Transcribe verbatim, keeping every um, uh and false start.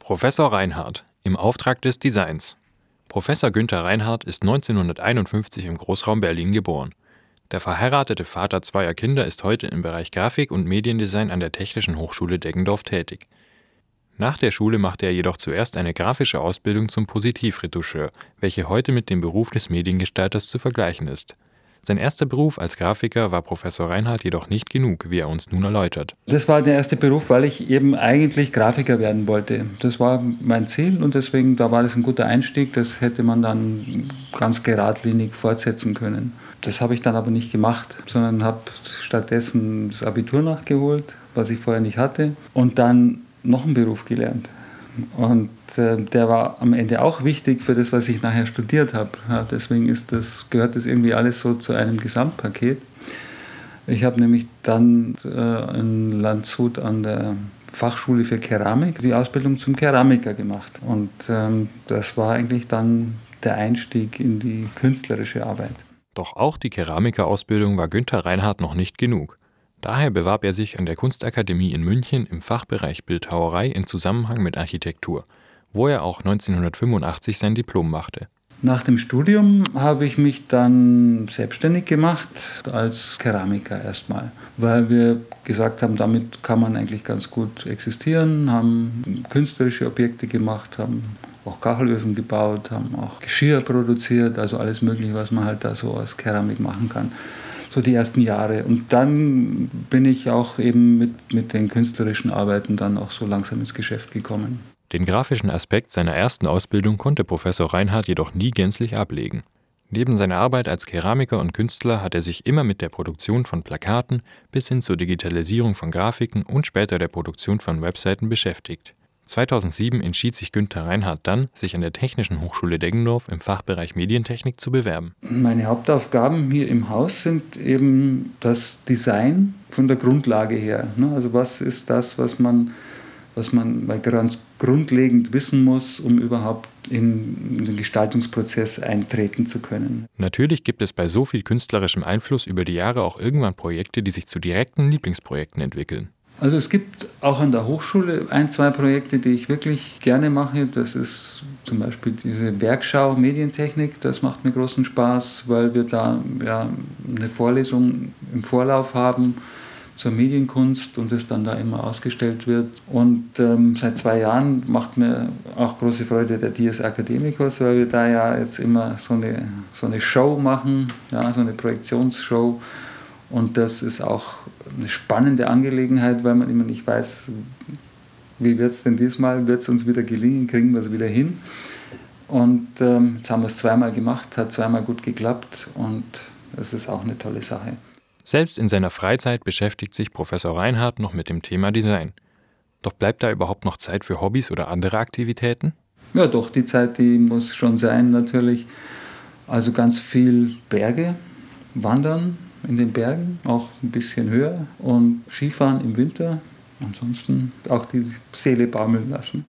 Professor Reinhardt im Auftrag des Designs. Professor Günther Reinhardt ist neunzehnhunderteinundfünfzig im Großraum Berlin geboren. Der verheiratete Vater zweier Kinder ist heute im Bereich Grafik und Mediendesign an der Technischen Hochschule Deggendorf tätig. Nach der Schule machte er jedoch zuerst eine grafische Ausbildung zum Positivretoucheur, welche heute mit dem Beruf des Mediengestalters zu vergleichen ist. Sein erster Beruf als Grafiker war Professor Reinhardt jedoch nicht genug, wie er uns nun erläutert. Das war der erste Beruf, weil ich eben eigentlich Grafiker werden wollte. Das war mein Ziel und deswegen, da war das ein guter Einstieg. Das hätte man dann ganz geradlinig fortsetzen können. Das habe ich dann aber nicht gemacht, sondern habe stattdessen das Abitur nachgeholt, was ich vorher nicht hatte, und dann noch einen Beruf gelernt. Und äh, der war am Ende auch wichtig für das, was ich nachher studiert habe. Ja, deswegen ist das, gehört das irgendwie alles so zu einem Gesamtpaket. Ich habe nämlich dann äh, in Landshut an der Fachschule für Keramik die Ausbildung zum Keramiker gemacht. Und ähm, das war eigentlich dann der Einstieg in die künstlerische Arbeit. Doch auch die Keramikerausbildung war Günther Reinhardt noch nicht genug. Daher bewarb er sich an der Kunstakademie in München im Fachbereich Bildhauerei in Zusammenhang mit Architektur, wo er auch neunzehnhundertfünfundachtzig sein Diplom machte. Nach dem Studium habe ich mich dann selbstständig gemacht als Keramiker erstmal, weil wir gesagt haben, damit kann man eigentlich ganz gut existieren, haben künstlerische Objekte gemacht, haben auch Kachelöfen gebaut, haben auch Geschirr produziert, also alles Mögliche, was man halt da so aus Keramik machen kann. So die ersten Jahre. Und dann bin ich auch eben mit, mit den künstlerischen Arbeiten dann auch so langsam ins Geschäft gekommen. Den grafischen Aspekt seiner ersten Ausbildung konnte Professor Reinhardt jedoch nie gänzlich ablegen. Neben seiner Arbeit als Keramiker und Künstler hat er sich immer mit der Produktion von Plakaten bis hin zur Digitalisierung von Grafiken und später der Produktion von Webseiten beschäftigt. zweitausendsieben entschied sich Günther Reinhardt dann, sich an der Technischen Hochschule Deggendorf im Fachbereich Medientechnik zu bewerben. Meine Hauptaufgaben hier im Haus sind eben das Design von der Grundlage her. Also was ist das, was man, was man ganz grundlegend wissen muss, um überhaupt in den Gestaltungsprozess eintreten zu können. Natürlich gibt es bei so viel künstlerischem Einfluss über die Jahre auch irgendwann Projekte, die sich zu direkten Lieblingsprojekten entwickeln. Also es gibt auch an der Hochschule ein, zwei Projekte, die ich wirklich gerne mache. Das ist zum Beispiel diese Werkschau Medientechnik. Das macht mir großen Spaß, weil wir da ja, eine Vorlesung im Vorlauf haben zur Medienkunst und es dann da immer ausgestellt wird. Und ähm, seit zwei Jahren macht mir auch große Freude der Dies Academicus, weil wir da ja jetzt immer so eine, so eine Show machen, ja, so eine Projektionsshow. Und das ist auch eine spannende Angelegenheit, weil man immer nicht weiß, wie wird es denn diesmal, wird es uns wieder gelingen, kriegen wir es wieder hin. Und ähm, jetzt haben wir es zweimal gemacht, hat zweimal gut geklappt und das ist auch eine tolle Sache. Selbst in seiner Freizeit beschäftigt sich Professor Reinhardt noch mit dem Thema Design. Doch bleibt da überhaupt noch Zeit für Hobbys oder andere Aktivitäten? Ja doch, die Zeit, die muss schon sein natürlich. Also ganz viel Berge, Wandern in den Bergen, auch ein bisschen höher, und Skifahren im Winter. Ansonsten auch die Seele baumeln lassen.